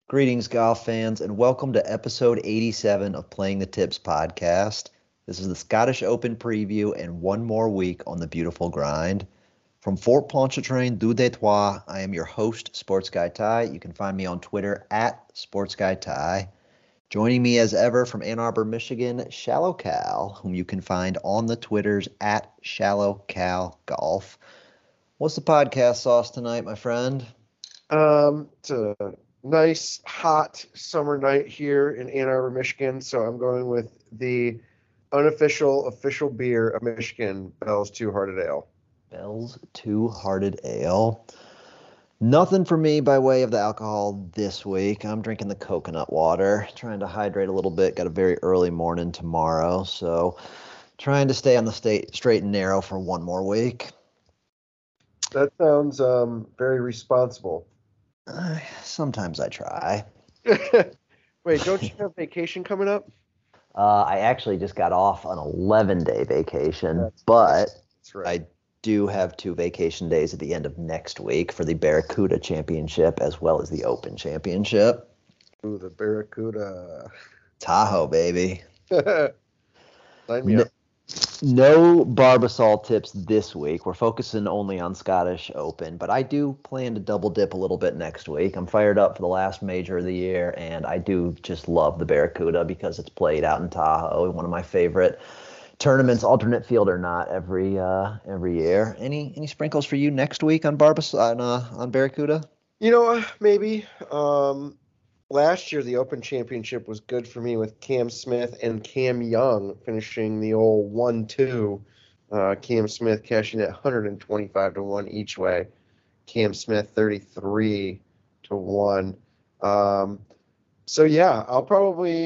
Greetings, golf fans, and welcome to episode 87 of Playing the Tips podcast. This is the Scottish Open preview and one more week on the beautiful grind. From Fort Pontchartrain, Deux des Trois, I am your host, Sports Guy Ty. You can find me on Twitter at Sports Guy Ty. Joining me as ever from Ann Arbor, Michigan, Shallow Cal, whom you can find on the Twitters at Shallow Cal Golf. What's the podcast sauce tonight, my friend? It's a nice, hot summer night here in Ann Arbor, Michigan. So I'm going with the unofficial, official beer of Michigan, Bell's Two Hearted Ale. Bell's Two Hearted Ale. Nothing for me by way of the alcohol this week. I'm drinking the coconut water, trying to hydrate a little bit. Got a very early morning tomorrow, so trying to stay on the straight and narrow for one more week. That sounds very responsible. Sometimes I try. Wait, don't you have vacation coming up? I actually just got off an 11-day vacation, That's right. I do have 2 vacation days at the end of next week for the Barracuda Championship as well as the Open Championship. Ooh, the Barracuda. Tahoe, baby. Sign me up. No Barbasol tips this week. We're focusing only on Scottish Open, but I do plan to double dip a little bit next week. I'm fired up for the last major of the year, and I do just love the Barracuda because it's played out in Tahoe, one of my favorite tournaments, alternate field or not, every year. Any sprinkles for you next week on on Barracuda? Maybe. Last year, the Open Championship was good for me with Cam Smith and Cam Young finishing the old 1-2. Cam Smith cashing at 125 to 1 each way. Cam Smith 33 to 1. So yeah, I'll probably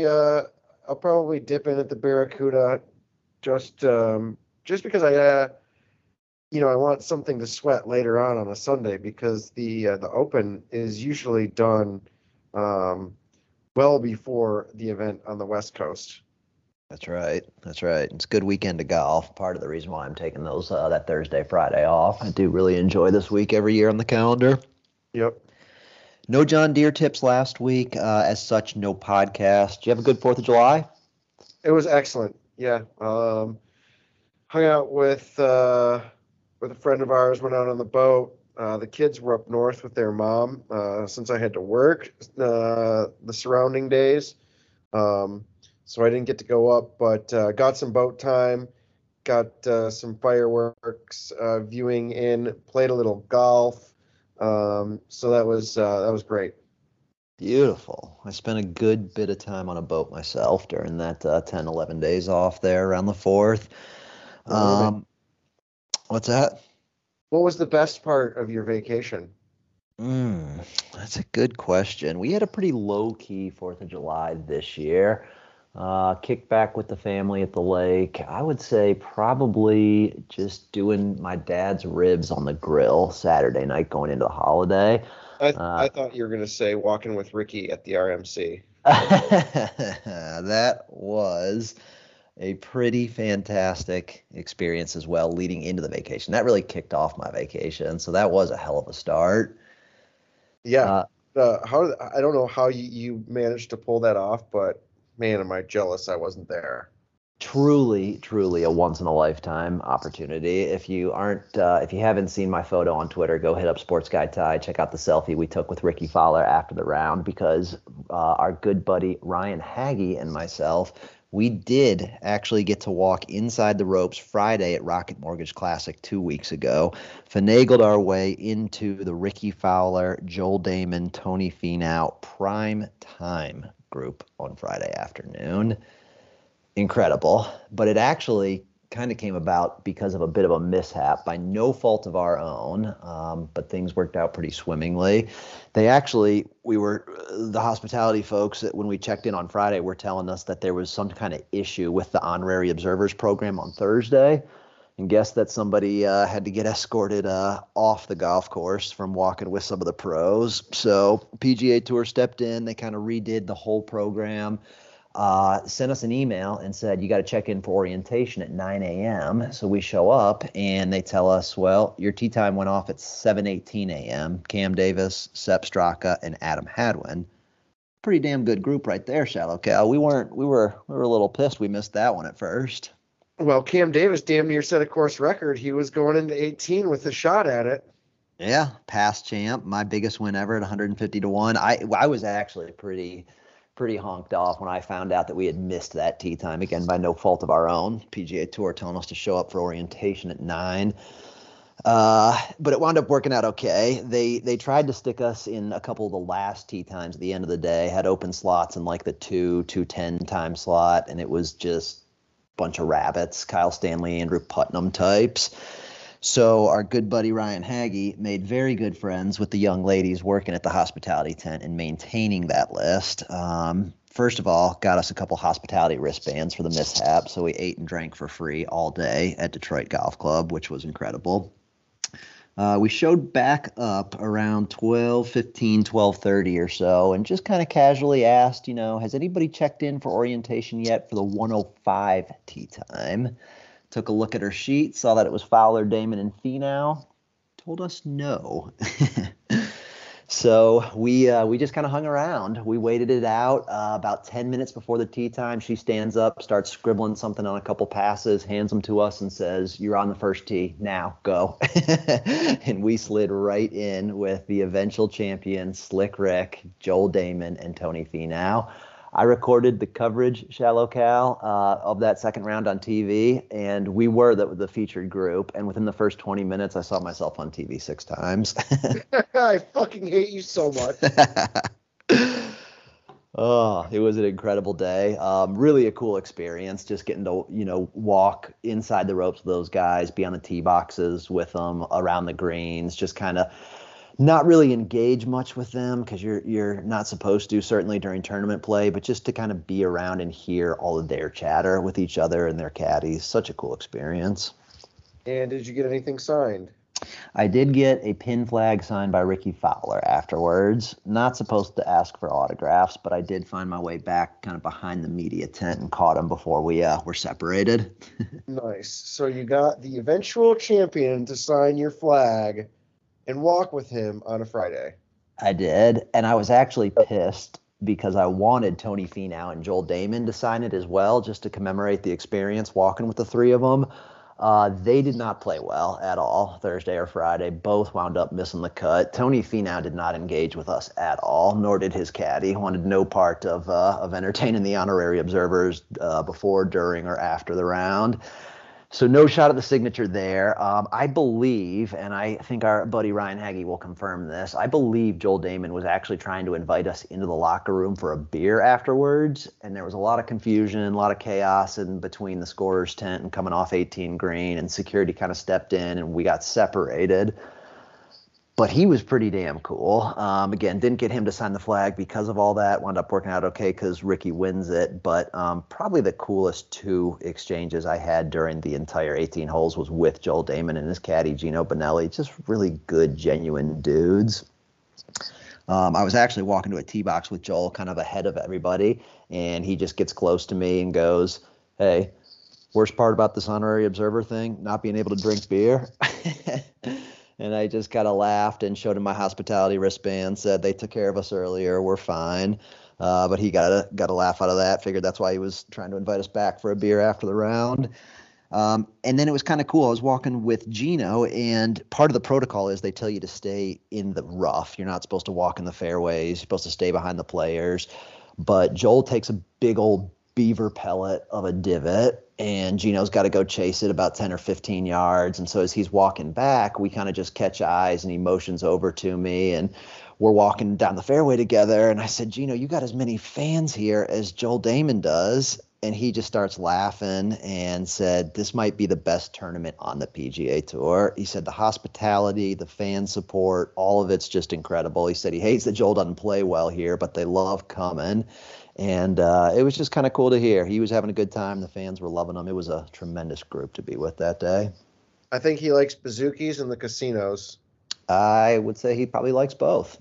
dip in at the Barracuda just because I want something to sweat later on a Sunday because the Open is usually done well before the event on the West Coast. That's right. It's a good weekend to golf. Part of the reason why I'm taking those that Thursday, Friday off. I do really enjoy this week every year on the calendar. Yep. No John Deere tips last week. As such, no podcast. Did you have a good 4th of July? It was excellent. Yeah. Hung out with a friend of ours, went out on the boat. The kids were up north with their mom since I had to work the surrounding days. So I didn't get to go up, but got some boat time, got some fireworks viewing in, played a little golf. So that was great. Beautiful. I spent a good bit of time on a boat myself during that 10, 11 days off there around the 4th. What's that? What was the best part of your vacation? That's a good question. We had a pretty low-key 4th of July this year. Kicked back with the family at the lake. I would say probably just doing my dad's ribs on the grill Saturday night going into the holiday. I thought you were going to say walking with Ricky at the RMC. That was a pretty fantastic experience as well leading into the vacation. That really kicked off my vacation, so that was a hell of a start. Yeah. I don't know how you managed to pull that off, but man, am I jealous I wasn't there. Truly a once in a lifetime opportunity. If you haven't seen my photo on Twitter, go hit up Sports Guy Ty. Check out the selfie we took with Ricky Fowler after the round because our good buddy Ryan Haggy and myself, we did actually get to walk inside the ropes Friday at Rocket Mortgage Classic 2 weeks ago. Finagled our way into the Ricky Fowler, Joel Damon, Tony Finau prime time group on Friday afternoon. Incredible. But it actually kind of came about because of a bit of a mishap by no fault of our own, but things worked out pretty swimmingly. The hospitality folks, when we checked in on Friday, were telling us that there was some kind of issue with the honorary observers program on Thursday, and guess that somebody had to get escorted off the golf course from walking with some of the pros. So PGA Tour stepped in. They kind of redid the whole program. Sent us an email and said, you got to check in for orientation at 9 a.m. So we show up and they tell us, well, your tee time went off at 7:18 a.m. Cam Davis, Sepp Straka, and Adam Hadwin pretty damn good group right there, Shallow Cal. We were a little pissed we missed that one at first. Well, Cam Davis damn near set a course record. He was going into 18 with a shot at it. Yeah, past champ, my biggest win ever at 150 to 1. I was actually pretty honked off when I found out that we had missed that tee time, again by no fault of our own. PGA Tour telling us to show up for orientation at 9. But it wound up working out okay. They tried to stick us in a couple of the last tee times at the end of the day, had open slots in like the 2:10 time slot, and it was just a bunch of rabbits, Kyle Stanley, Andrew Putnam types. So our good buddy Ryan Haggy made very good friends with the young ladies working at the hospitality tent and maintaining that list. First of all, got us a couple hospitality wristbands for the mishap, so we ate and drank for free all day at Detroit Golf Club, which was incredible. We showed back up around 12:30 or so and just kind of casually asked, has anybody checked in for orientation yet for the 105 tee time? Took a look at her sheet, saw that it was Fowler, Damon, and Finau. Told us no. So we just kind of hung around. We waited it out. About 10 minutes before the tee time, she stands up, starts scribbling something on a couple passes, hands them to us, and says, "You're on the first tee. Now go." And we slid right in with the eventual champions, Slick Rick, Joel Damon, and Tony Finau. I recorded the coverage, Shallow Cal, of that second round on TV, and we were the featured group. And within the first 20 minutes, I saw myself on TV 6 times. I fucking hate you so much. Oh, it was an incredible day. Really a cool experience, just getting to, walk inside the ropes with those guys, be on the tee boxes with them, around the greens, just kind of not really engage much with them because you're not supposed to, certainly during tournament play, but just to kind of be around and hear all of their chatter with each other and their caddies. Such a cool experience. And did you get anything signed? I did get a pin flag signed by Ricky Fowler afterwards. Not supposed to ask for autographs, but I did find my way back kind of behind the media tent and caught him before we were separated. Nice. So you got the eventual champion to sign your flag and walk with him on a Friday. I did, and I was actually pissed because I wanted Tony Finau and Joel Damon to sign it as well, just to commemorate the experience walking with the three of them. They did not play well at all Thursday or Friday. Both wound up missing the cut. Tony Finau did not engage with us at all, nor did his caddy. He wanted no part of entertaining the honorary observers before, during, or after the round. So no shot at the signature there. I believe, and I think our buddy Ryan Haggy will confirm this, I believe Joel Damon was actually trying to invite us into the locker room for a beer afterwards, and there was a lot of confusion, a lot of chaos in between the scorer's tent and coming off 18 green, and security kind of stepped in, and we got separated. But he was pretty damn cool. Again, didn't get him to sign the flag because of all that. Wound up working out okay because Ricky wins it. But probably the coolest 2 exchanges I had during the entire 18 holes was with Joel Damon and his caddy, Gino Bonelli. Just really good, genuine dudes. I was actually walking to a tee box with Joel kind of ahead of everybody, and he just gets close to me and goes, "Hey, worst part about this honorary observer thing, not being able to drink beer." And I just kind of laughed and showed him my hospitality wristband, said they took care of us earlier, we're fine. But he got a laugh out of that, figured that's why he was trying to invite us back for a beer after the round. And then it was kind of cool. I was walking with Gino, and part of the protocol is they tell you to stay in the rough. You're not supposed to walk in the fairways. You're supposed to stay behind the players. But Joel takes a big old beaver pellet of a divot, and Gino's got to go chase it about 10 or 15 yards. And so as he's walking back, we kind of just catch eyes, and he motions over to me, and we're walking down the fairway together. And I said, "Gino, you got as many fans here as Joel Damon does." And he just starts laughing and said, "This might be the best tournament on the PGA Tour." He said the hospitality, the fan support, all of it's just incredible. He said he hates that Joel doesn't play well here, but they love coming. And it was just kind of cool to hear. He was having a good time. The fans were loving him. It was a tremendous group to be with that day. I think he likes bazookies and the casinos. I would say he probably likes both.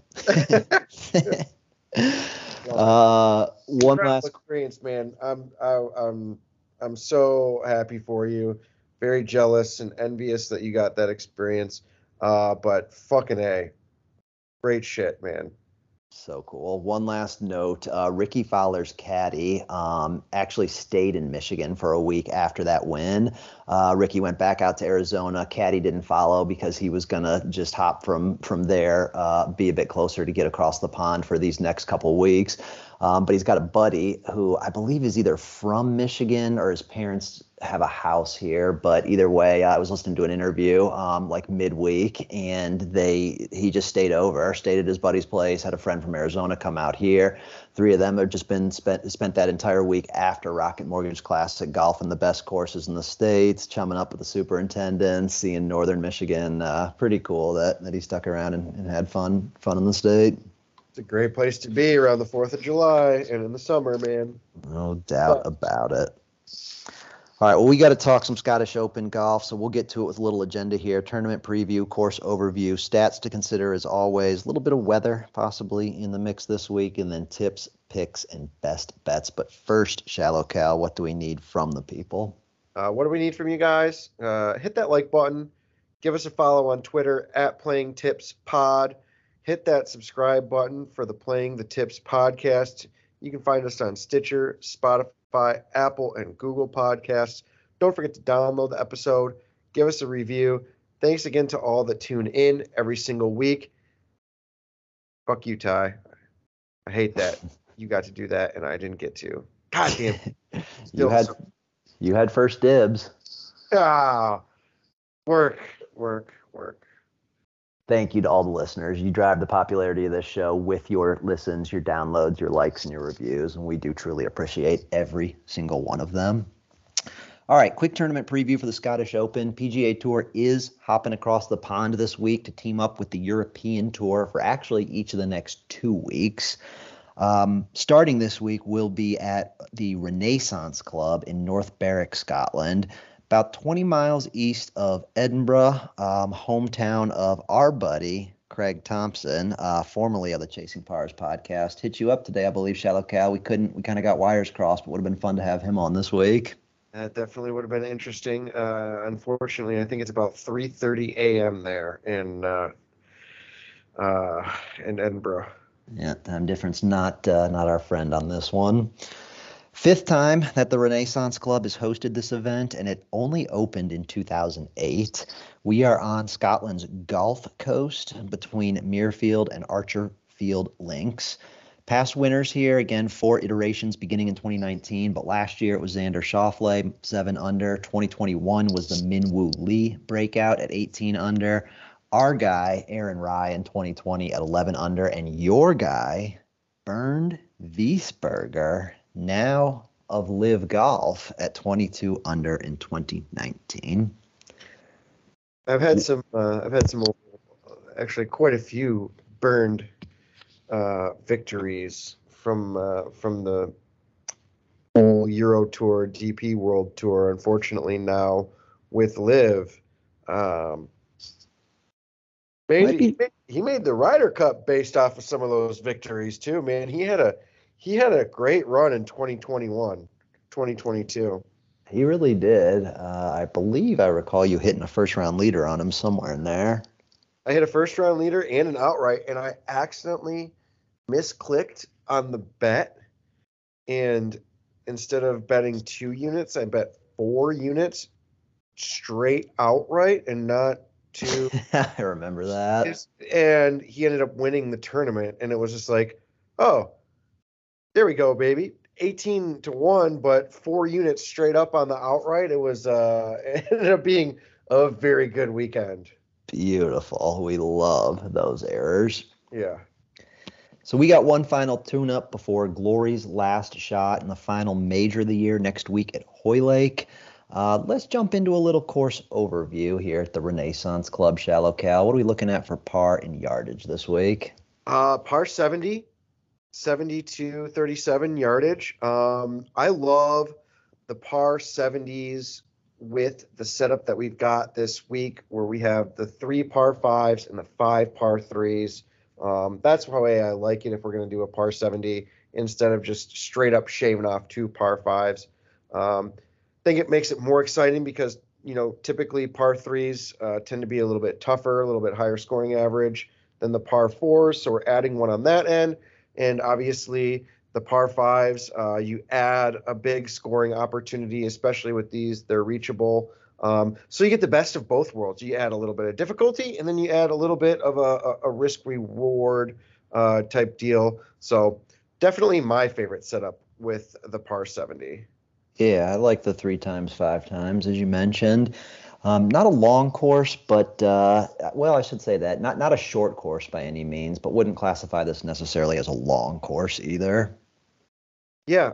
One last experience, man. I'm so happy for you. Very jealous and envious that you got that experience. But fucking A. Great shit, man. So cool. One last note, Ricky Fowler's caddy actually stayed in Michigan for a week after that win. Ricky went back out to Arizona. Caddy didn't follow because he was going to just hop from there, be a bit closer to get across the pond for these next couple weeks. But he's got a buddy who I believe is either from Michigan or his parents have a house here. But either way, I was listening to an interview like midweek, and he just stayed at his buddy's place, had a friend from Arizona come out here. Three of them have just been spent that entire week after Rocket Mortgage Classic golf in the best courses in the States, chumming up with the superintendent, seeing Northern Michigan. Pretty cool that he stuck around and had fun in the state. It's a great place to be around the 4th of July and in the summer, man. No doubt about it. All right, well, we got to talk some Scottish Open golf, so we'll get to it with a little agenda here. Tournament preview, course overview, stats to consider as always, a little bit of weather possibly in the mix this week, and then tips, picks, and best bets. But first, Shallow Cal, what do we need from the people? What do we need from you guys? Hit that like button. Give us a follow on Twitter @PlayingTipsPod. Hit that subscribe button for the Playing the Tips podcast. You can find us on Stitcher, Spotify, Apple, and Google Podcasts. Don't forget to download the episode. Give us a review. Thanks again to all that tune in every single week. Fuck you, Ty. I hate that. You got to do that, and I didn't get to. God damn. You had first dibs. Work. Thank you to all the listeners. You drive the popularity of this show with your listens, your downloads, your likes, and your reviews, and we do truly appreciate every single one of them. All right, quick tournament preview for the Scottish Open. PGA Tour is hopping across the pond this week to team up with the European Tour for actually each of the next 2 weeks. Starting this week, we'll be at the Renaissance Club in North Berwick, Scotland, about 20 miles east of Edinburgh, hometown of our buddy, Craig Thompson, formerly of the Chasing Pars podcast. Hit you up today, I believe, Shallow Cal. We kind of got wires crossed, but would have been fun to have him on this week. That definitely would have been interesting. Unfortunately, I think it's about 3:30 a.m. there in Edinburgh. Yeah, time difference, not our friend on this one. 5th time that the Renaissance Club has hosted this event, and it only opened in 2008. We are on Scotland's Gulf Coast between Muirfield and Archerfield Links. Past winners here, again, 4 iterations beginning in 2019, but last year it was Xander Schauffele, 7 under. 2021 was the Minwoo Lee breakout at 18 under. Our guy, Aaron Rai, in 2020 at 11 under, and your guy, Bernd Wiesberger, now of Live Golf at 22 under in 2019. I've had some actually quite a few Bernd victories from the whole Euro Tour, DP World Tour. Unfortunately, now with Live, he made the Ryder Cup based off of some of those victories too. Man, he had a great run in 2021, 2022. He really did. I believe I recall you hitting a first-round leader on him somewhere in there. I hit a first-round leader and an outright, and I accidentally misclicked on the bet. And instead of betting 2 units, I bet 4 units straight outright and not 2. I remember that. And he ended up winning the tournament, and it was just like, oh, there we go, baby. 18-1, but 4 units straight up on the outright. It was it ended up being a very good weekend. Beautiful. We love those errors. Yeah. So we got one final tune-up before Glory's last shot in the final major of the year next week at Hoylake. Let's jump into a little course overview here at the Renaissance Club, Shallow Cal. What are we looking at for par and yardage this week? Par 70 to 37 yardage. I love the par 70s with the setup that we've got this week, where we have the 3 par 5s and the 5 par 3s. That's the way I like it if we're going to do a par 70 instead of just straight up shaving off 2 par 5s. I think it makes it more exciting because, typically par 3s tend to be a little bit tougher, a little bit higher scoring average than the par fours, so we're adding one on that end. And obviously, the par fives, you add a big scoring opportunity, especially with these. They're reachable. So you get the best of both worlds. You add a little bit of difficulty, and then you add a little bit of a risk-reward type deal. So definitely my favorite setup with the par 70. Yeah, I like the 3 times, 5 times, as you mentioned. Not a long course, but well, I should say that not a short course by any means, but wouldn't classify this necessarily as a long course either. Yeah,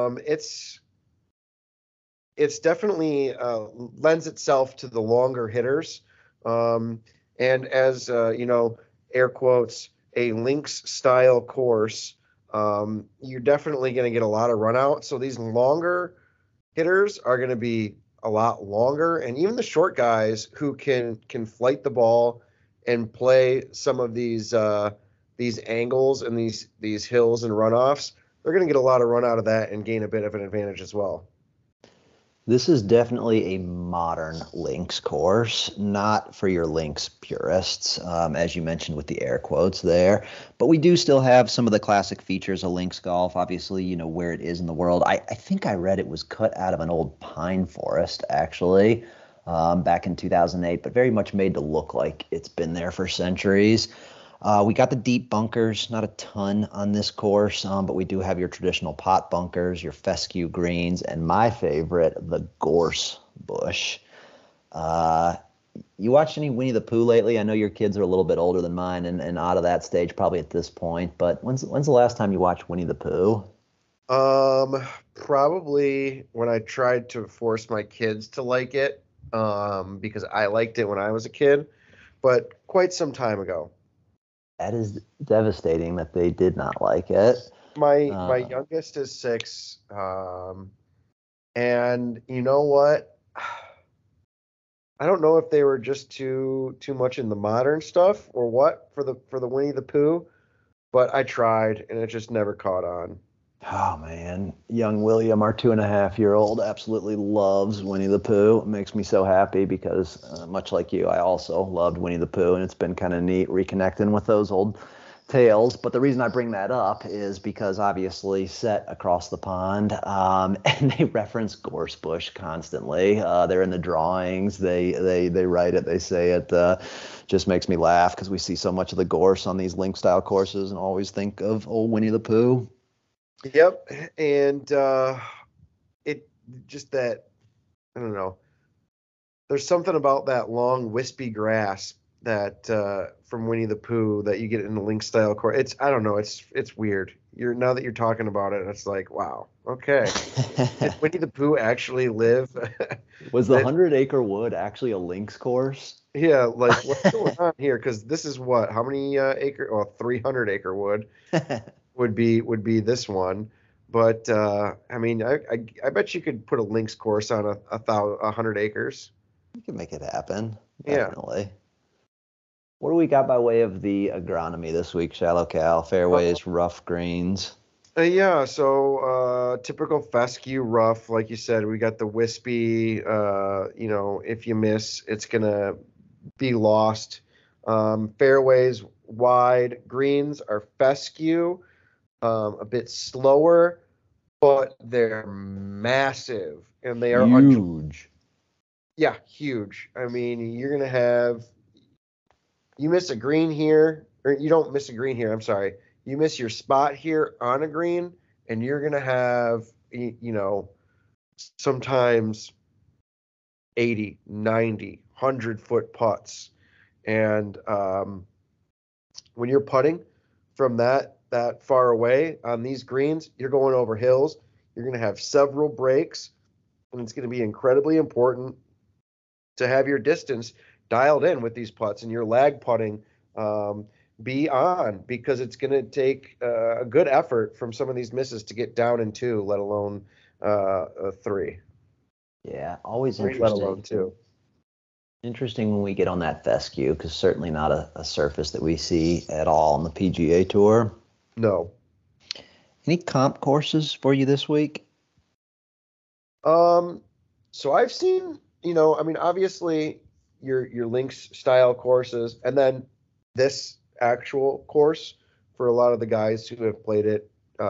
it's definitely lends itself to the longer hitters, and as air quotes, a links style course. You're definitely going to get a lot of run out. So these longer hitters are going to be a lot longer, and even the short guys who can flight the ball and play some of these angles and these hills and runoffs, they're going to get a lot of run out of that and gain a bit of an advantage as well. This is definitely a modern links course, not for your links purists, as you mentioned with the air quotes there. But we do still have some of the classic features of links golf. Obviously, you know where it is in the world. I think I read it was cut out of an old pine forest, actually, back in 2008, but very much made to look like it's been there for centuries. We got the deep bunkers, not a ton on this course, but we do have your traditional pot bunkers, your fescue greens, and my favorite, the gorse bush. You watched any Winnie the Pooh lately? I know your kids are a little bit older than mine and out of that stage probably at this point, but when's the last time you watched Winnie the Pooh? Probably when I tried to force my kids to like it, because I liked it when I was a kid, but quite some time ago. That is devastating that they did not like it. My youngest is 6, and you know what? I don't know if they were just too much in the modern stuff or what for the Winnie the Pooh, but I tried and it just never caught on. Oh man, young William, our 2.5-year-old, absolutely loves Winnie the Pooh. It makes me so happy because, much like you, I also loved Winnie the Pooh, and it's been kind of neat reconnecting with those old tales. But the reason I bring that up is because obviously set across the pond, and they reference Gorsebush constantly. They're in the drawings. They write it. They say it. Just makes me laugh because we see so much of the gorse on these link style courses, and always think of old Winnie the Pooh. Yep, and it just that I don't know. There's something about that long wispy grass that from Winnie the Pooh that you get in the link style course. It's I don't know. It's weird. Now that you're talking about it, it's like wow. Okay, did Winnie the Pooh actually live? Was the 100-acre wood actually a links course? Yeah, like what's going on here? Because this is what? How many acre? Well, 300-acre wood would be this one. But I mean, I bet you could put a links course on 100 acres. We can make it happen, Yeah. definitely. What do we got by way of the agronomy this week, Shallow Cal? Fairways, rough greens. Yeah, so typical fescue rough, like you said, we got the wispy, if you miss, it's going to be lost. Fairways wide, greens are fescue, a bit slower, but they're massive and they are huge. Yeah, huge. I mean, you're going to have you miss a green here, or you don't miss a green here. I'm sorry. You miss your spot here on a green, and you're going to have, sometimes 80, 90, 100-foot putts. And when you're putting from that far away on these greens, you're going over hills. You're going to have several breaks, and it's going to be incredibly important to have your distance dialed in with these putts and your lag putting be on, because it's going to take a good effort from some of these misses to get down in 2, let alone 3. Yeah, always 3, interesting. let alone 2. Interesting when we get on that fescue, because certainly not a surface that we see at all on the PGA Tour. No. Any comp courses for you this week? So I've seen, obviously your links style courses, and then this actual course for a lot of the guys who have played it,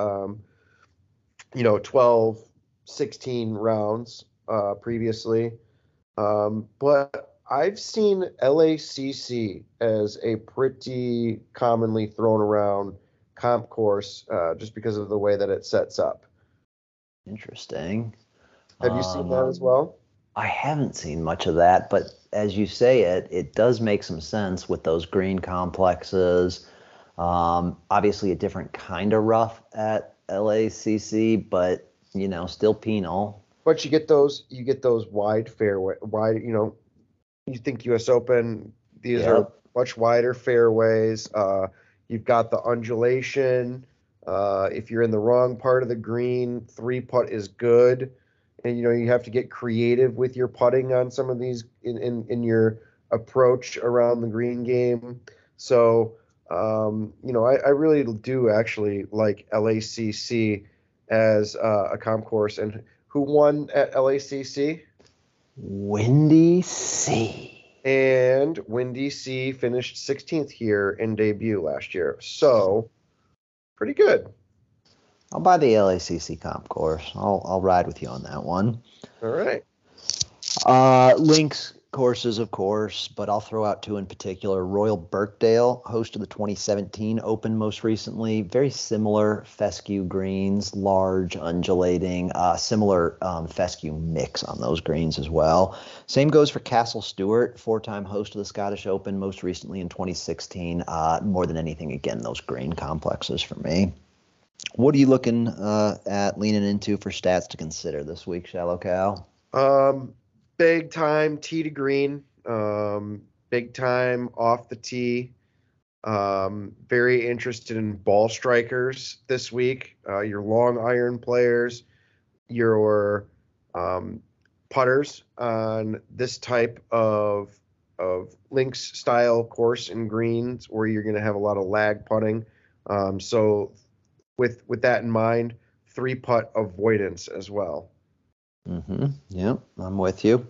12, 16 rounds previously. But I've seen LACC as a pretty commonly thrown around comp course just because of the way that it sets up. Interesting. Have you seen that as Um, well? I haven't seen much of that, but as you say it, it does make some sense with those green complexes. Obviously, a different kind of rough at LACC, but still penal. But you get those wide fairway, you think US Open, these are Yep. much wider fairways. You've got the undulation. If you're in the wrong part of the green, three putt is good. And you have to get creative with your putting on some of these in your approach around the green game. So I really do actually like LACC as a comp course. And who won at LACC? Windy C. And Windy C finished 16th here in debut last year. So pretty good. I'll buy the LACC comp course. I'll ride with you on that one. All right. Links courses, of course, but I'll throw out two in particular. Royal Birkdale hosted the 2017 Open most recently. Very similar fescue greens, large, undulating, similar fescue mix on those greens as well. Same goes for Castle Stewart, four-time host of the Scottish Open, most recently in 2016. More than anything, again, those green complexes for me. What are you looking at leaning into for stats to consider this week, Shallow Cal? Um, Big time tee to green. Big time off the tee. Very interested in ball strikers this week. Your long iron players, your putters on this type of links style course in greens where you're going to have a lot of lag putting. So with that in mind, three putt avoidance as well. Mm-hmm. Yep, I'm with you.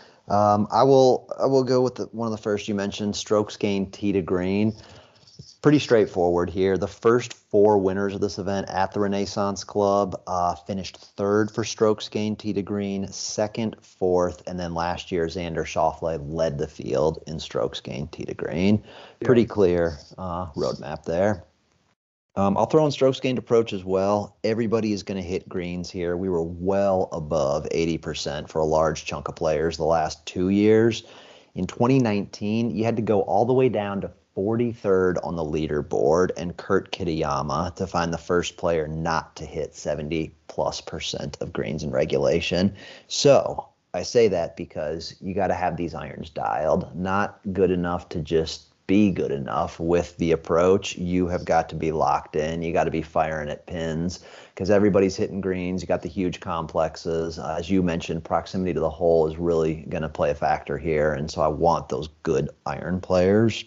I will go with one of the first you mentioned, strokes gained tee to green. Pretty straightforward here. The first four winners of this event at the Renaissance Club finished third for strokes gained tee to green, second, fourth, and then last year Xander Schauffele led the field in strokes gained tee to green. Yeah. Pretty clear roadmap there. I'll throw in strokes gained approach as well. Everybody is going to hit greens here. We were well above 80% for a large chunk of players the last 2 years. In 2019, you had to go all the way down to 43rd on the leaderboard and Kurt Kitayama to find the first player not to hit 70 plus percent of greens in regulation. So I say that because you got to have these irons dialed. Not good enough to just be good enough with the approach. You have got to be locked in. You got to be firing at pins because everybody's hitting greens. You got the huge complexes. As you mentioned, proximity to the hole is really going to play a factor here. And so I want those good iron players.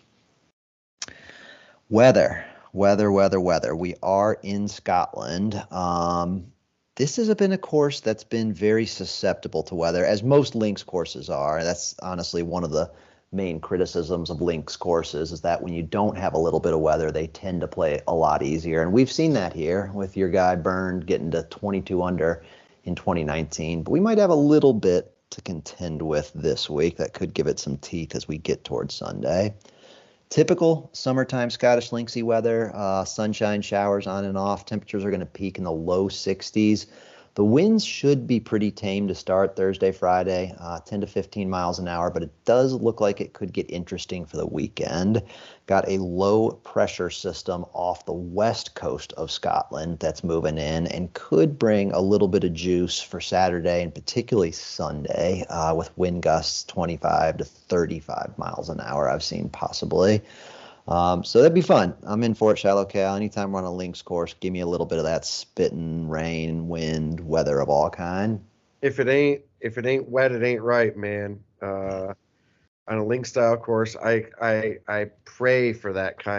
Weather. We are in Scotland. This has been a course that's been very susceptible to weather, as most links courses are. That's honestly one of the main criticisms of links courses is that when you don't have a little bit of weather, they tend to play a lot easier. And we've seen that here with your guy Byrne getting to 22 under in 2019. But we might have a little bit to contend with this week that could give it some teeth as we get towards Sunday. Typical summertime Scottish Linksy weather, sunshine, showers on and off. Temperatures are going to peak in the low 60s. The winds should be pretty tame to start Thursday, Friday, 10 to 15 miles an hour, but it does look like it could get interesting for the weekend. Got a low pressure system off the west coast of Scotland that's moving in and could bring a little bit of juice for Saturday and particularly Sunday with wind gusts 25 to 35 miles an hour I've seen possibly. So that'd be fun. I'm in for it, Shallow Cal. Anytime we're on a links course, give me a little bit of that spitting rain, wind, weather of all kind. If it ain't wet, it ain't right, man. On a link style course, I pray for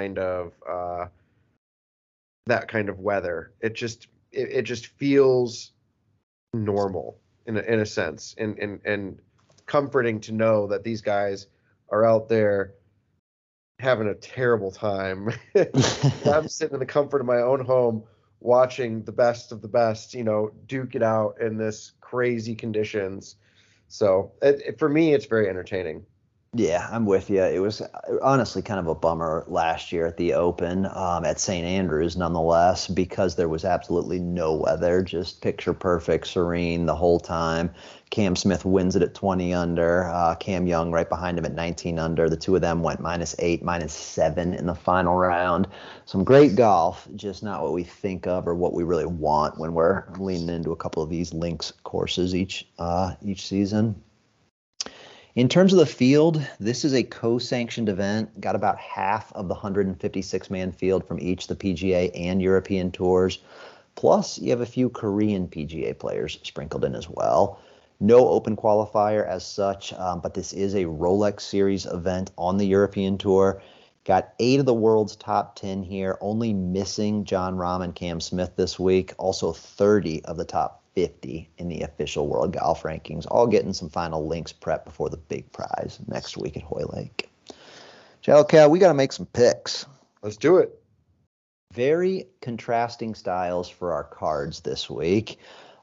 that kind of weather. It just feels normal in a sense, and comforting to know that these guys are out there having a terrible time. I'm sitting in the comfort of my own home watching the best of the best, duke it out in this crazy conditions. So for me, it's very entertaining. Yeah, I'm with you. It was honestly kind of a bummer last year at the Open at St. Andrews, nonetheless, because there was absolutely no weather, just picture perfect, serene the whole time. Cam Smith wins it at 20 under. Cam Young right behind him at 19 under. The two of them went -8, -7 in the final round. Some great golf, just not what we think of or what we really want when we're leaning into a couple of these links courses each season. In terms of the field, this is a co-sanctioned event. Got about half of the 156-man field from each the PGA and European tours. Plus, you have a few Korean PGA players sprinkled in as well. No open qualifier as such, but this is a Rolex Series event on the European Tour. Got 8 of the world's top 10 here, only missing Jon Rahm and Cam Smith this week. Also 30 of the top 50 in the official World Golf Rankings, all getting some final links prep before the big prize next week at Hoylake. Cal, we got to make some picks. Let's do it. Very contrasting styles for our cards this week.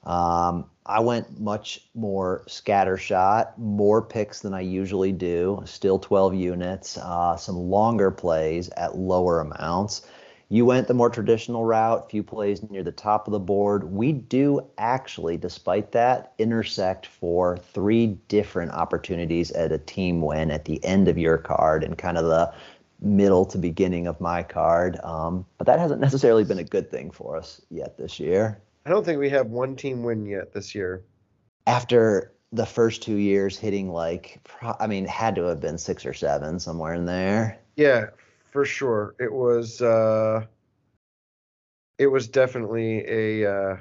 I went much more scattershot, more picks than I usually do, still 12 units, some longer plays at lower amounts. You went the more traditional route, few plays near the top of the board. We do actually, despite that, intersect for 3 different opportunities at a team win at the end of your card and kind of the middle to beginning of my card. But that hasn't necessarily been a good thing for us yet this year. I don't think we have one team win yet this year. After the first 2 years hitting it had to have been 6 or 7 somewhere in there. Yeah, for sure. It was definitely a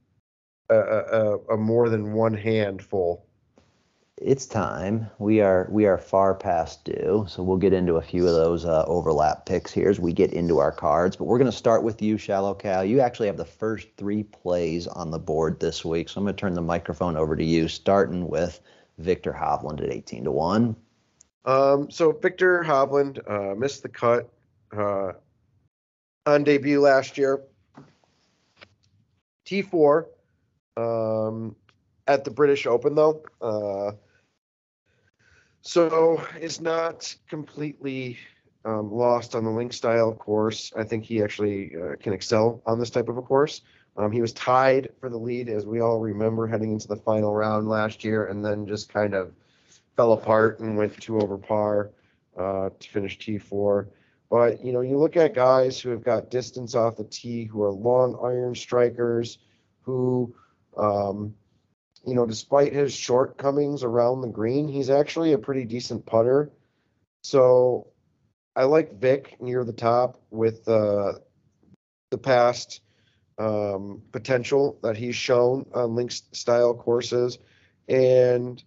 more than one handful. It's time. We are far past due, so we'll get into a few of those overlap picks here as we get into our cards. But we're going to start with you, Shallow Cal. You actually have the first 3 plays on the board this week, so I'm going to turn the microphone over to you, starting with Viktor Hovland at 18-1. So Viktor Hovland missed the cut on debut last year. T4 at the British Open, though. So it's not completely lost on the link style course. I think he actually can excel on this type of a course. He was tied for the lead, as we all remember, heading into the final round last year, and then just kind of fell apart and went 2 over par to finish T4. But, you look at guys who have got distance off the tee, who are long iron strikers, who, despite his shortcomings around the green, he's actually a pretty decent putter. So I like Vic near the top with the past potential that he's shown on links style courses. And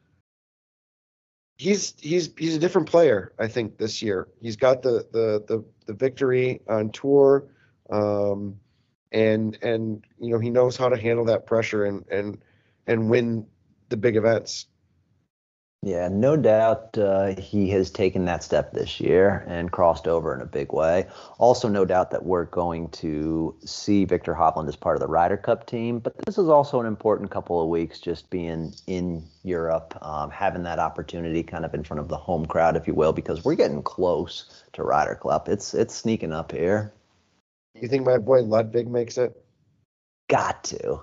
he's a different player, I think, this year. He's got the victory on tour, and he knows how to handle that pressure and win the big events. Yeah, no doubt he has taken that step this year and crossed over in a big way. Also, no doubt that we're going to see Viktor Hovland as part of the Ryder Cup team. But this is also an important couple of weeks just being in Europe, having that opportunity kind of in front of the home crowd, if you will, because we're getting close to Ryder Cup. It's sneaking up here. You think my boy Ludwig makes it? Got to.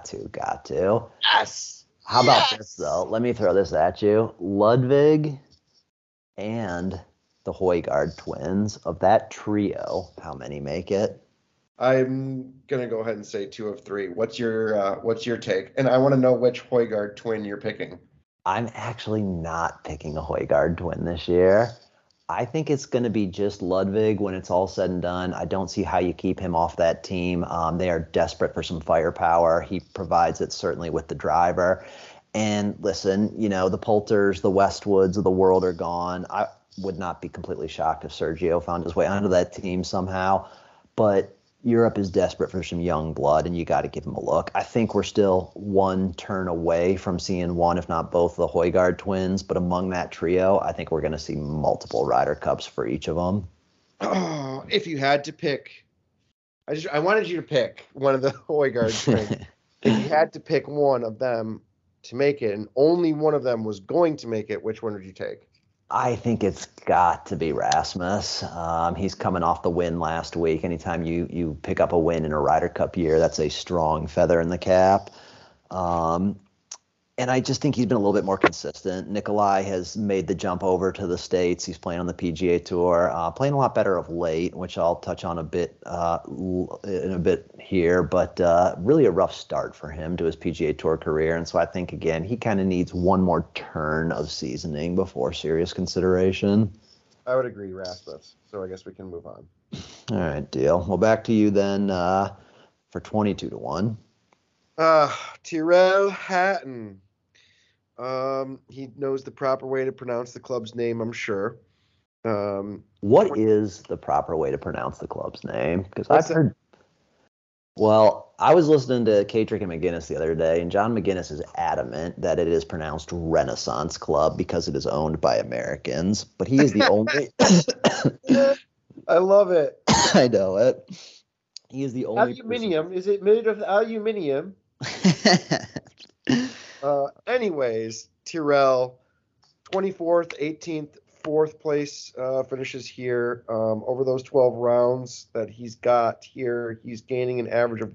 Yes! How about this, though? Let me throw this at you. Ludwig and the Højgaard twins, of that trio, how many make it? I'm going to go ahead and say 2 of 3. What's your take? And I want to know which Højgaard twin you're picking. I'm actually not picking a Højgaard twin this year. I think it's going to be just Ludwig when it's all said and done. I don't see how you keep him off that team. They are desperate for some firepower. He provides it certainly with the driver. And listen, the Poulters, the Westwoods of the world are gone. I would not be completely shocked if Sergio found his way onto that team somehow. But Europe is desperate for some young blood, and you got to give him a look. I think we're still one turn away from seeing one, if not both, the Højgaard twins. But among that trio, I think we're going to see multiple Ryder Cups for each of them. Oh, if you had to pick, I wanted you to pick one of the Højgaard twins. If you had to pick one of them to make it, and only one of them was going to make it, which one would you take? I think it's got to be Rasmus. He's coming off the win last week. Anytime you pick up a win in a Ryder Cup year, that's a strong feather in the cap. And I just think he's been a little bit more consistent. Nikolai has made the jump over to the States. He's playing on the PGA Tour, playing a lot better of late, which I'll touch on a bit in a bit here. But really a rough start for him to his PGA Tour career. And so I think, again, he kind of needs one more turn of seasoning before serious consideration. I would agree, Rasmus. So I guess we can move on. All right, deal. Well, back to you then for 22-1. Tyrrell Hatton. He knows the proper way to pronounce the club's name, I'm sure. What is the proper way to pronounce the club's name? Because I've heard. Well, I was listening to Catrick and McGinnis the other day, and John McGinnis is adamant that it is pronounced Renaissance Club because it is owned by Americans. But he is the only. I love it. I know it. He is the only. Aluminium. Is it made of aluminium? Anyways, Tyrrell, 24th, 18th, 4th place finishes here. Over those 12 rounds that he's got here, he's gaining an average of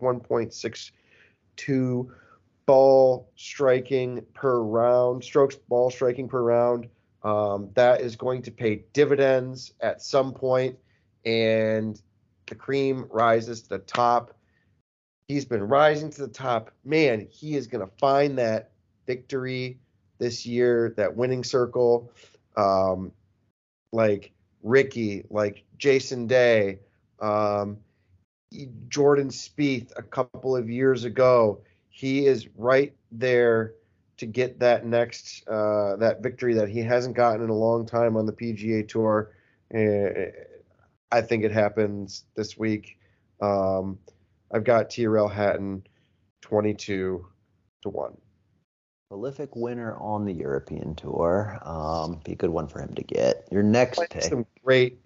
1.62 ball striking per round, strokes ball striking per round. That is going to pay dividends at some point, and the cream rises to the top. He's been rising to the top. Man, he is going to find that victory this year, that winning circle, like Ricky, like Jason Day, Jordan Spieth a couple of years ago. He is right there to get that next that victory that he hasn't gotten in a long time on the PGA Tour. I think it happens this week. I've got Tyrrell Hatton 22-1. Prolific winner on the European Tour. Be a good one for him to get. Your next pick. Some great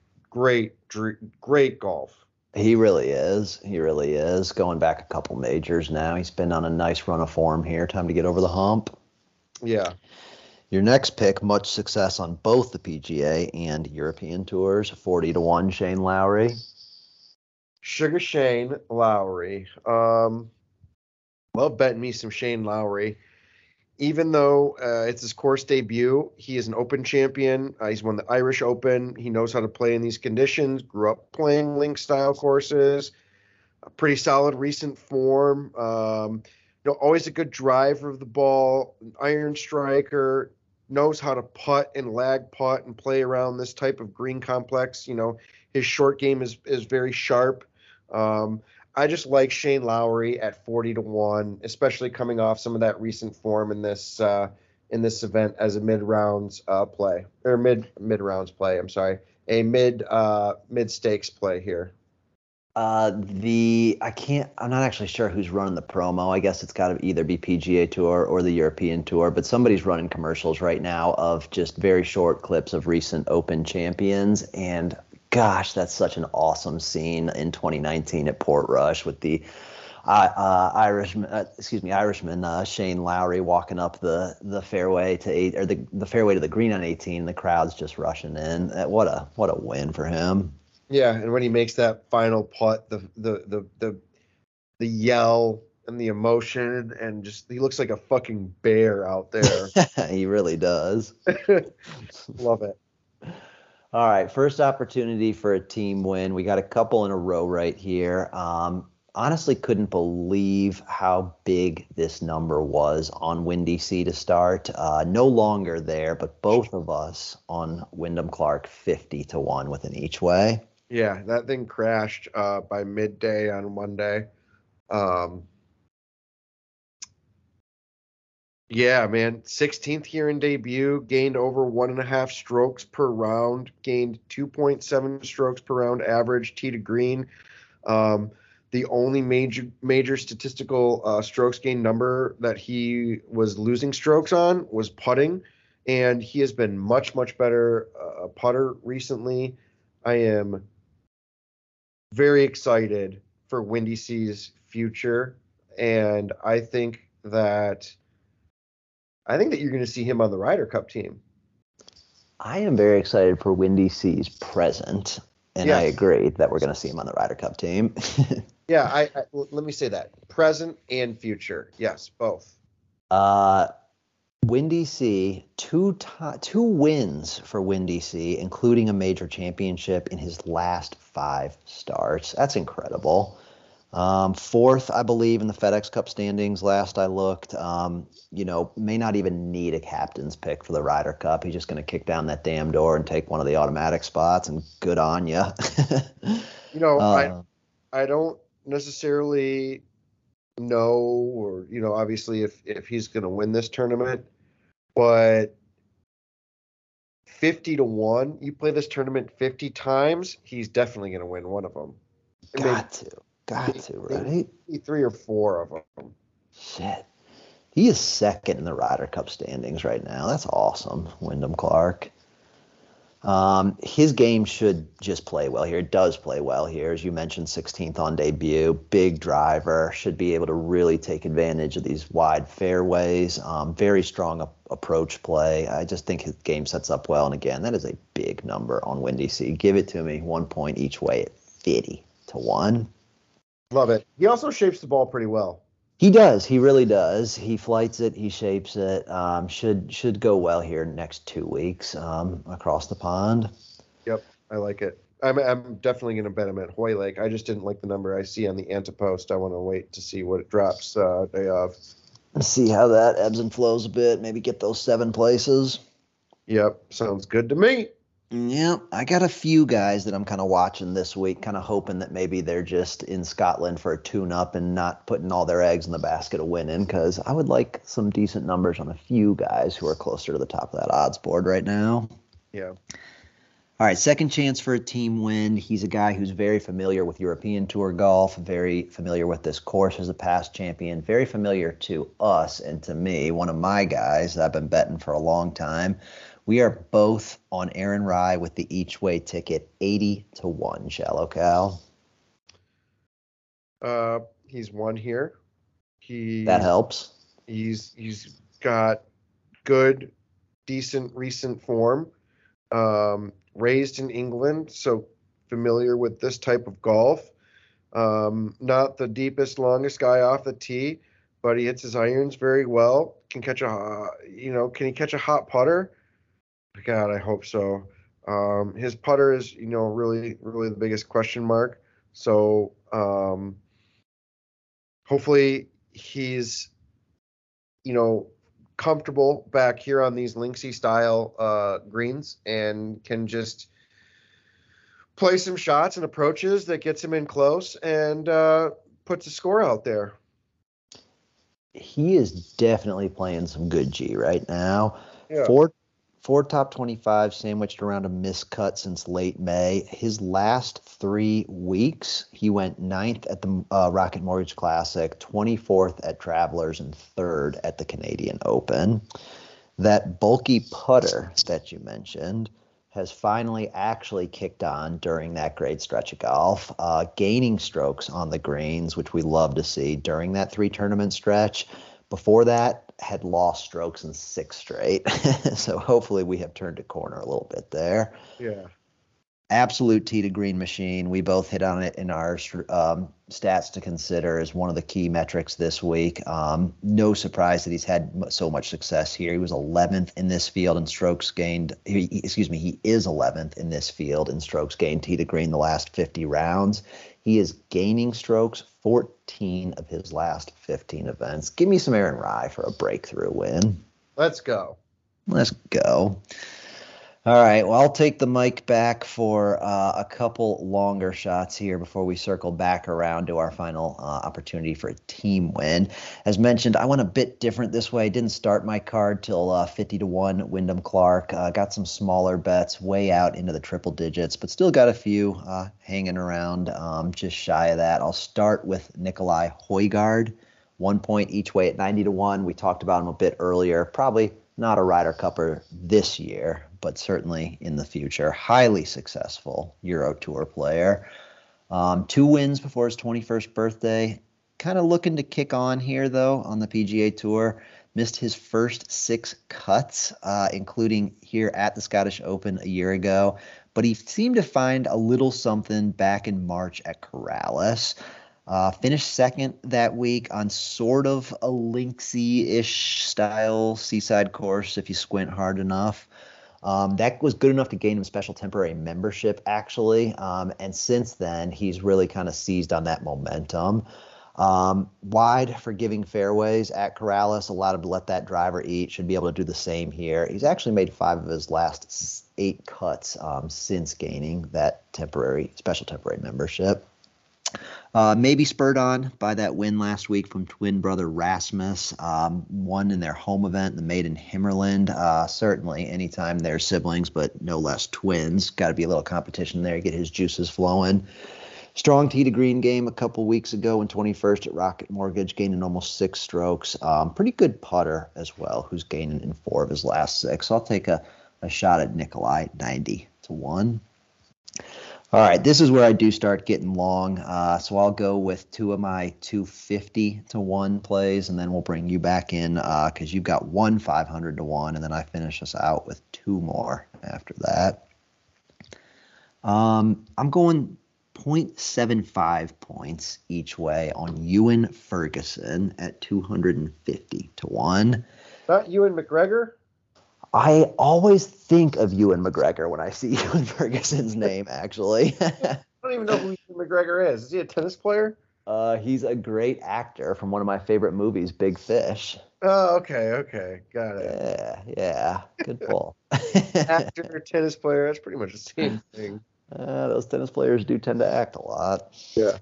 golf. He really is. He really is. Going back a couple majors now. He's been on a nice run of form here. Time to get over the hump. Yeah. Your next pick, much success on both the PGA and European Tours. 40-1, Shane Lowry. Sugar Shane Lowry. Love betting me some Shane Lowry. Even though it's his course debut, he is an Open champion. He's won the Irish Open. He knows how to play in these conditions. Grew up playing link-style courses. A pretty solid recent form. Always a good driver of the ball. An iron striker. Knows how to putt and lag putt and play around this type of green complex. His short game is very sharp. I just like Shane Lowry at 40-1, especially coming off some of that recent form in this event as a mid-rounds play, or mid-rounds play. I'm sorry, a mid stakes play here. I'm not actually sure who's running the promo. I guess it's got to either be PGA Tour or the European Tour, but somebody's running commercials right now of just very short clips of recent Open champions. And gosh, that's such an awesome scene in 2019 at Portrush with the Irishman Shane Lowry walking up the fairway to the fairway to the green on 18. The crowd's just rushing in. What a win for him. Yeah, and when he makes that final putt, the yell and the emotion, and just he looks like a fucking bear out there. He really does. Love it. All right, first opportunity for a team win. We got a couple in a row right here. Honestly, couldn't believe how big this number was on Windy C to start. No longer there, but both of us on Wyndham Clark 50-1 with an each way. Yeah, that thing crashed by midday on Monday. Yeah, man. 16th here in debut, gained over 1.5 strokes per round, gained 2.7 strokes per round average, tee to green. The only major statistical strokes gain number that he was losing strokes on was putting, and he has been much better putter recently. I am very excited for Windy C's future, and I think that you're going to see him on the Ryder Cup team. I am very excited for Windy C's present, and Yes. I agree that we're going to see him on the Ryder Cup team. Yeah, I let me say that. Present and future. Yes, both. Windy C, two wins for Windy C, including a major championship in his last 5 starts. That's incredible. Fourth, I believe, in the FedEx Cup standings last I looked. May not even need a captain's pick for the Ryder Cup. He's just going to kick down that damn door and take one of the automatic spots, and good on you. I don't necessarily know, or obviously if he's going to win this tournament, but 50-1, you play this tournament 50 times, he's definitely going to win one of them. Got to, right? 3 or 4 of them. Shit. He is second in the Ryder Cup standings right now. That's awesome, Wyndham Clark. His game should just play well here. It does play well here. As you mentioned, 16th on debut, big driver, should be able to really take advantage of these wide fairways. Very strong approach play. I just think his game sets up well. And again, that is a big number on Windy C. Give it to me, 1 point each way at 50-1. Love it. He also shapes the ball pretty well. He does. He really does. He flights it. He shapes it. Should go well here next 2 weeks across the pond. Yep, I like it. I'm definitely going to bet him at Hoylake. I just didn't like the number I see on the Antipost. I want to wait to see what it drops day of. See how that ebbs and flows a bit. Maybe get those 7 places. Yep, sounds good to me. Yeah, I got a few guys that I'm kind of watching this week, kind of hoping that maybe they're just in Scotland for a tune-up and not putting all their eggs in the basket of winning, because I would like some decent numbers on a few guys who are closer to the top of that odds board right now. Yeah. All right, second chance for a team win. He's a guy who's very familiar with European Tour golf, very familiar with this course as a past champion, very familiar to us and to me, one of my guys that I've been betting for a long time. We are both on Aaron Rai with the each-way ticket, 80-1. Shallow Cal. He's won here. That helps. He's got good, decent recent form. Raised in England, so familiar with this type of golf. Not the deepest, longest guy off the tee, but he hits his irons very well. Can he catch a hot putter? God, I hope so. His putter is, really, really the biggest question mark. So hopefully he's, comfortable back here on these Linksy style greens and can just play some shots and approaches that gets him in close and puts a score out there. He is definitely playing some good G right now. Yeah. Four top 25 sandwiched around a miscut since late May. His last 3 weeks, he went 9th at the Rocket Mortgage Classic, 24th at Travelers, and 3rd at the Canadian Open. That bulky putter that you mentioned has finally actually kicked on during that great stretch of golf, gaining strokes on the greens, which we love to see during that 3-tournament stretch. Before that, had lost strokes in 6 straight. So hopefully we have turned a corner a little bit there. Yeah. Absolute tee to green machine. We both hit on it in our stats to consider as one of the key metrics this week. No surprise that he's had so much success here. He was 11th in this field in strokes gained. He is 11th in this field in strokes gained tee to green the last 50 rounds. He is gaining strokes 14 of his last 15 events. Give me some Aaron Rai for a breakthrough win. Let's go. Let's go. All right, well, I'll take the mic back for a couple longer shots here before we circle back around to our final opportunity for a team win. As mentioned, I went a bit different this way. I didn't start my card till 50 to 1 Wyndham Clark. Got some smaller bets way out into the triple digits, but still got a few hanging around just shy of that. I'll start with Nikolai Højgaard, 1 point each way at 90 to 1. We talked about him a bit earlier. Probably not a Ryder Cupper this year, but certainly in the future. Highly successful Euro Tour player. 2 wins before his 21st birthday. Kind of looking to kick on here, though, on the PGA Tour. Missed his first 6 cuts, including here at the Scottish Open a year ago. But he seemed to find a little something back in March at Corrales. Finished second that week on sort of a linksy-ish style seaside course if you squint hard enough. That was good enough to gain him special temporary membership, actually. And since then, he's really kind of seized on that momentum. Wide forgiving fairways at Corrales, allowed him to let that driver eat. Should be able to do the same here. He's actually made 5 of his last 8 cuts since gaining that special temporary membership. Maybe spurred on by that win last week from twin brother Rasmus, won in their home event, the Maiden Himmerland. Certainly anytime they're siblings, but no less twins. Got to be a little competition there, get his juices flowing. Strong tee to green game a couple weeks ago in 21st at Rocket Mortgage, gaining almost 6 strokes. Pretty good putter as well, who's gaining in 4 of his last 6. So I'll take a shot at Nikolai, 90 to 1. All right, this is where I do start getting long. So I'll go with 2 of my 250 to 1 plays, and then we'll bring you back in because you've got 1 500 to 1, and then I finish us out with 2 more after that. I'm going 0.75 points each way on Ewan Ferguson at 250 to 1. Not Ewan McGregor? I always think of Ewan McGregor when I see Ewan Ferguson's name, actually. I don't even know who Ewan McGregor is. Is he a tennis player? He's a great actor from one of my favorite movies, Big Fish. Oh, okay. Got it. Yeah. Good pull. Actor, tennis player, that's pretty much the same thing. Those tennis players do tend to act a lot. Yeah.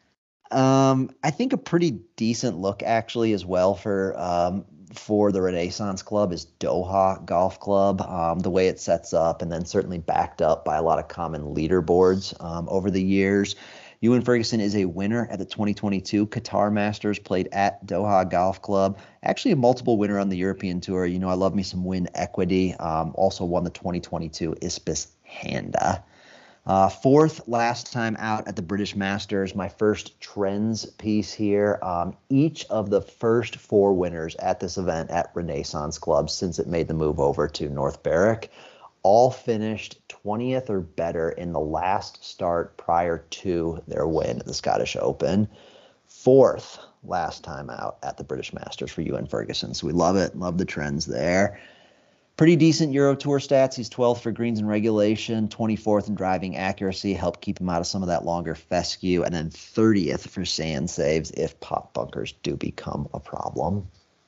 I think a pretty decent look, actually, as well for the Renaissance Club is Doha Golf Club, the way it sets up, and then certainly backed up by a lot of common leaderboards over the years. Ewan Ferguson is a winner at the 2022 Qatar Masters, played at Doha Golf Club. Actually a multiple winner on the European Tour. You know, I love me some win equity. Also won the 2022 Ispis Handa. 4th last time out at the British Masters, my first trends piece here. Each of the first 4 winners at this event at Renaissance Club since it made the move over to North Berwick all finished 20th or better in the last start prior to their win at the Scottish Open. 4th last time out at the British Masters for Ewan Ferguson. So we love it. Love the trends there. Pretty decent Euro Tour stats. He's 12th for greens in regulation, 24th in driving accuracy, help keep him out of some of that longer fescue, and then 30th for sand saves if pop bunkers do become a problem.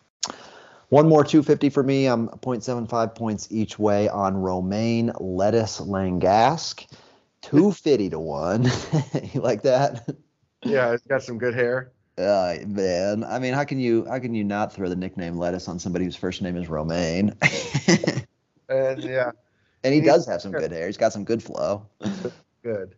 1 more 250 for me. I'm 0.75 points each way on Romain Lettuce Langasque, 250 to 1. You like that? Yeah, he's got some good hair. Man, I mean, how can you not throw the nickname Lettuce on somebody whose first name is Romain? And yeah, and he does have some good hair. He's got some good flow. Good.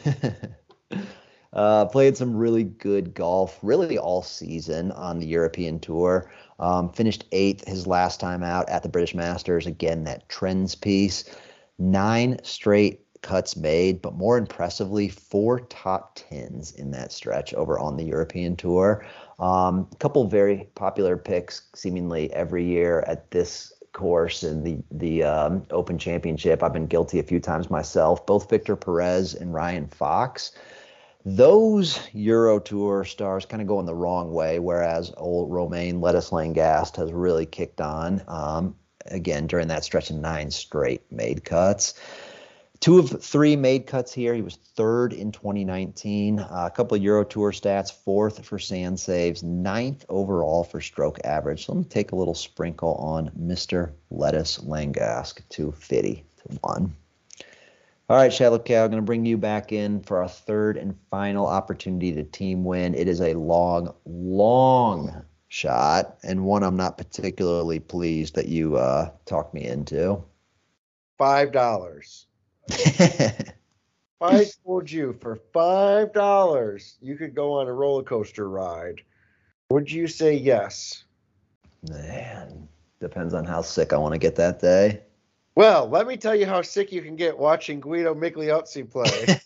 Played some really good golf, really all season on the European Tour. Finished 8th his last time out at the British Masters. Again, that trends piece. 9 straight cuts made, but more impressively, 4 top 10s in that stretch over on the European Tour. A couple very popular picks seemingly every year at this course in the Open Championship. I've been guilty a few times myself, both Victor Perez and Ryan Fox. Those Euro Tour stars kind of going the wrong way, whereas old Romain Lettuce Langasque has really kicked on, again, during that stretch of 9 straight made cuts. 2 of 3 made cuts here. He was 3rd in 2019. A couple of Euro Tour stats, 4th for sand saves, 9th overall for stroke average. So let me take a little sprinkle on Mr. Lettuce Langasque, 250 to 1. All right, Shallow Cow, I'm going to bring you back in for our third and final opportunity to team win. It is a long, long shot, and one I'm not particularly pleased that you talked me into. $5. If I told you for $5 you could go on a roller coaster ride, would you say yes? Man, depends on how sick I want to get that day. Well, let me tell you how sick you can get watching Guido Migliozzi play.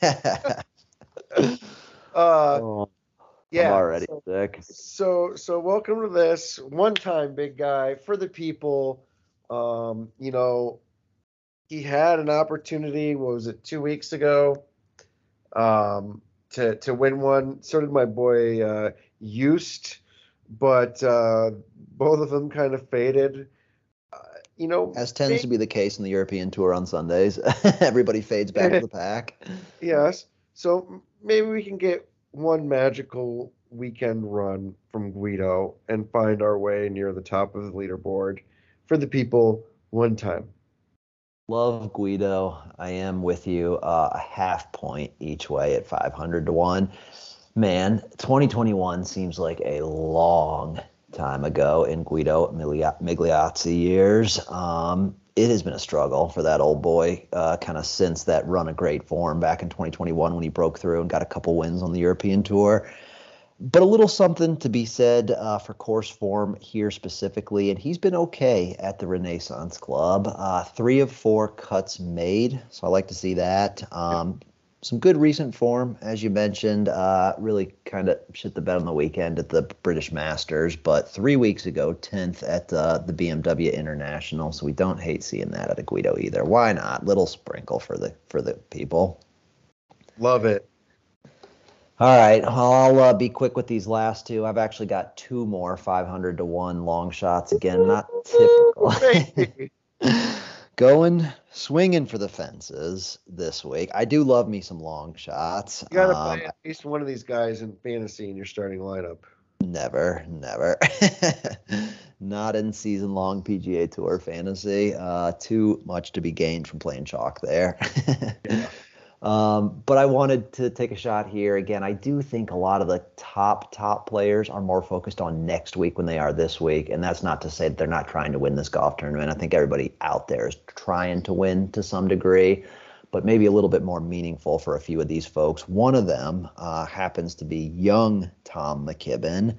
I'm already sick. So welcome to this one-time big guy for the people. He had an opportunity. What was it, 2 weeks ago? To win one. So did my boy Yost, but both of them kind of faded. As tends to be the case in the European Tour on Sundays. Everybody fades back to the pack. Yes. So maybe we can get one magical weekend run from Guido and find our way near the top of the leaderboard for the people one time. Love Guido. I am with you. A half point each way at 500 to 1. Man, 2021 seems like a long time ago in Guido Migliozzi years. It has been a struggle for that old boy kind of since that run of great form back in 2021 when he broke through and got a couple wins on the European Tour. But a little something to be said for course form here specifically, and he's been okay at the Renaissance Club. 3 of 4 cuts made, so I like to see that. Some good recent form, as you mentioned. Really kind of shit the bed on the weekend at the British Masters, but 3 weeks ago, 10th at the BMW International. So we don't hate seeing that at a Guido either. Why not? Little sprinkle for the people. Love it. All right, I'll be quick with these last two. I've actually got 2 more 500 to 1 long shots. Again, not typical. Swinging for the fences this week. I do love me some long shots. You got to play at least one of these guys in fantasy in your starting lineup. Never. Not in season-long PGA Tour fantasy. Too much to be gained from playing chalk there. Yeah. But I wanted to take a shot here. Again, I do think a lot of the top players are more focused on next week when they are this week. And that's not to say that they're not trying to win this golf tournament. I think everybody out there is trying to win to some degree, but maybe a little bit more meaningful for a few of these folks. One of them happens to be young Tom McKibben.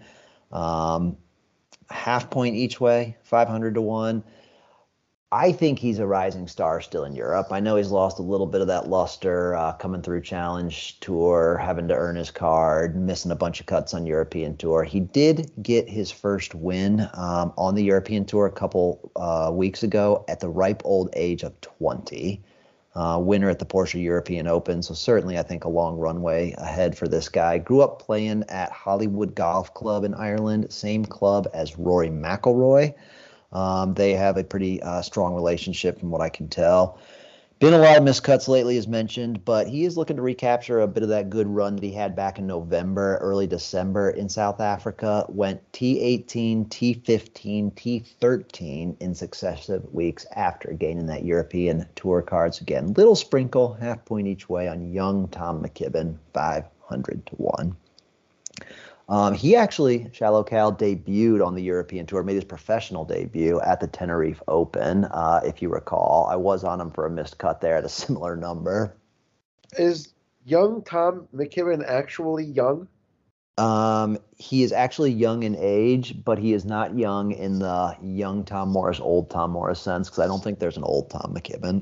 Half point each way, 500 to 1. I think he's a rising star still in Europe. I know he's lost a little bit of that luster coming through Challenge Tour, having to earn his card, missing a bunch of cuts on European Tour. He did get his first win on the European Tour a couple weeks ago at the ripe old age of 20. Winner at the Porsche European Open. So certainly I think a long runway ahead for this guy. Grew up playing at Hollywood Golf Club in Ireland, same club as Rory McIlroy. They have a pretty strong relationship from what I can tell. Been a lot of miscuts lately, as mentioned, but he is looking to recapture a bit of that good run that he had back in November, early December in South Africa. Went T18, T15, T13 in successive weeks after gaining that European Tour card. So again, little sprinkle, half point each way on young Tom McKibben, 500 to 1. He actually, Shallow Cal, debuted on the European Tour, made his professional debut at the Tenerife Open, if you recall. I was on him for a missed cut there at a similar number. Is young Tom McKibben actually young? He is actually young in age, but he is not young in the young Tom Morris, old Tom Morris sense, because I don't think there's an old Tom McKibben.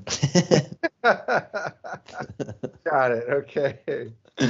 Got it. Okay.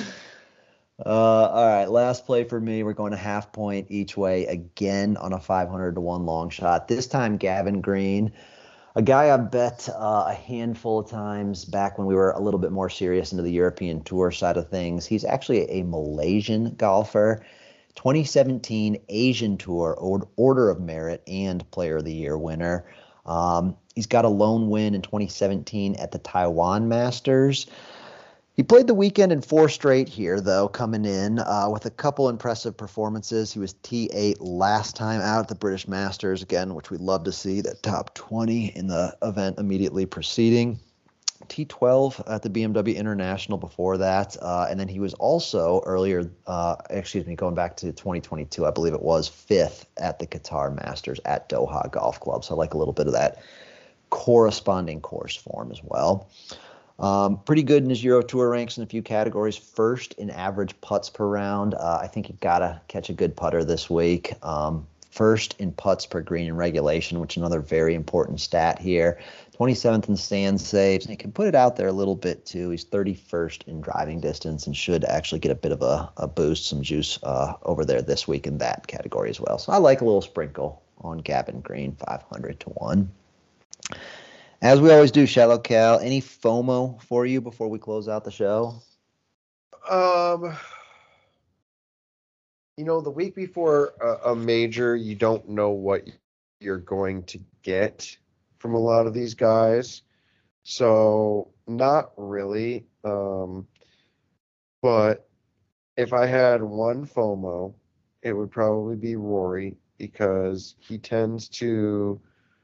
All right, last play for me. We're going to half point each way again on a 500 to 1 long shot. This time, Gavin Green, a guy I bet a handful of times back when we were a little bit more serious into the European Tour side of things. He's actually a Malaysian golfer. 2017 Asian Tour Order of Merit and Player of the Year winner. He's got a lone win in 2017 at the Taiwan Masters. He played the weekend in 4 straight here, though, coming in with a couple impressive performances. He was T8 last time out at the British Masters, again, which we'd love to see, that top 20 in the event immediately preceding. T12 at the BMW International before that. And then he was also earlier, going back to 2022, I believe it was, 5th at the Qatar Masters at Doha Golf Club. So I like a little bit of that corresponding course form as well. Pretty good in his Euro Tour ranks in a few categories. First in average putts per round. I think you got to catch a good putter this week. First in putts per green in regulation, which is another very important stat here. 27th in sand saves. And he can put it out there a little bit, too. He's 31st in driving distance and should actually get a bit of a boost, some juice over there this week in that category as well. So I like a little sprinkle on Gavin Green, 500 to 1. As we always do, Shallow Cal, any FOMO for you before we close out the show? The week before a major, you don't know what you're going to get from a lot of these guys. So not really. But if I had one FOMO, it would probably be Rory, because he tends to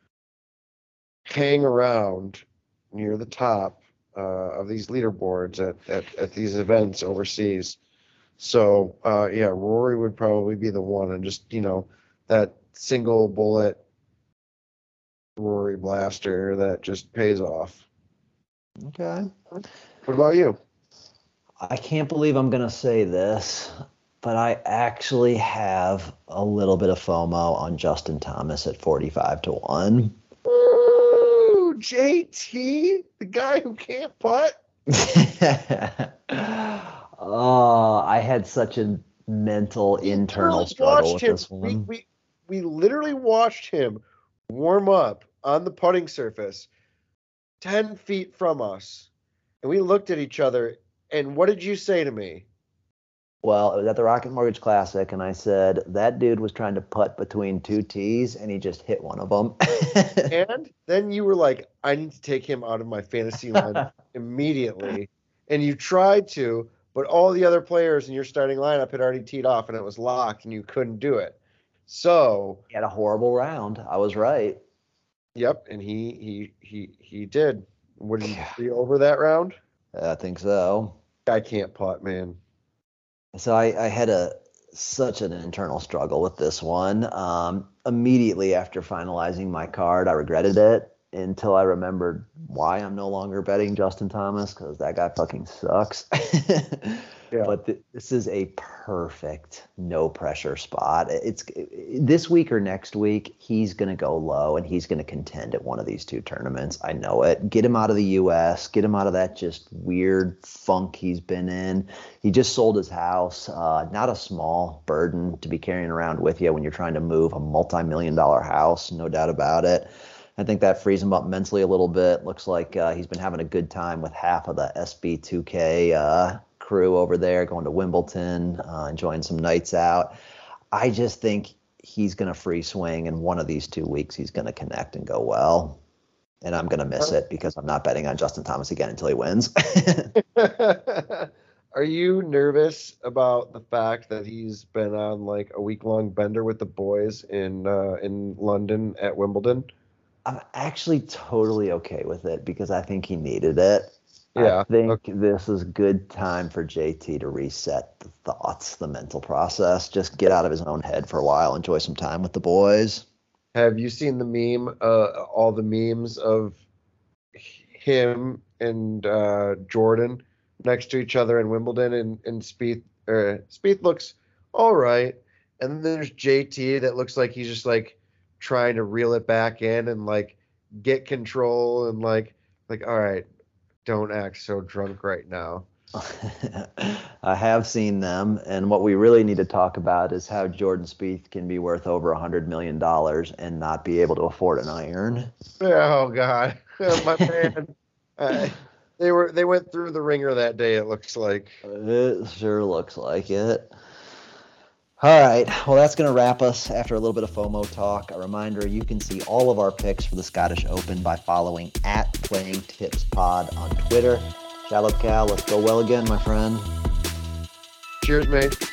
hang around near the top of these leaderboards at these events overseas. So, Rory would probably be the one, and just, that single bullet Rory blaster that just pays off. Okay. What about you? I can't believe I'm going to say this, but I actually have a little bit of FOMO on Justin Thomas at 45 to 1. Ooh, JT, the guy who can't putt. Oh, I had such a mental internal struggle with this one. We literally watched him warm up on the putting surface 10 feet from us, and we looked at each other, and what did you say to me? Well, it was at the Rocket Mortgage Classic, and I said, that dude was trying to putt between two tees, and he just hit one of them. And then you were like, I need to take him out of my fantasy line immediately. And you tried to, but all the other players in your starting lineup had already teed off, and it was locked, and you couldn't do it. So he had a horrible round. I was right. Yep, and he did. Would he be over that round? I think so. I can't putt, man. So I had such an internal struggle with this one. Immediately after finalizing my card, I regretted it until I remembered why I'm no longer betting Justin Thomas, because that guy fucking sucks. Yeah. But this is a perfect no pressure spot. It's this week or next week, he's going to go low and he's going to contend at one of these two tournaments. I know it. Get him out of the U.S. Get him out of that just weird funk he's been in. He just sold his house. Not a small burden to be carrying around with you when you're trying to move a multi-million-dollar house. No doubt about it. I think that frees him up mentally a little bit. Looks like he's been having a good time with half of the SB2K crew over there, going to Wimbledon, enjoying some nights out. I just think he's going to free swing, and one of these 2 weeks he's going to connect and go well. And I'm going to miss it because I'm not betting on Justin Thomas again until he wins. Are you nervous about the fact that he's been on like a week-long bender with the boys in London at Wimbledon? I'm actually totally okay with it because I think he needed it. Yeah. I think this is good time for JT to reset the thoughts, the mental process. Just get out of his own head for a while, enjoy some time with the boys. Have you seen the meme, all the memes of him and Jordan next to each other in Wimbledon, and Spieth looks all right. And then there's JT that looks like he's just like trying to reel it back in and like get control and like, all right, don't act so drunk right now. I have seen them, and what we really need to talk about is how Jordan Spieth can be worth over $100 million and not be able to afford an iron. Oh God, my man! They went through the ringer that day. It looks like. It sure looks like it. All right, well, that's going to wrap us after a little bit of FOMO talk. A reminder, you can see all of our picks for the Scottish Open by following @PlayingTipsPod on Twitter. Shallow Cal, let's go well again, my friend. Cheers, mate.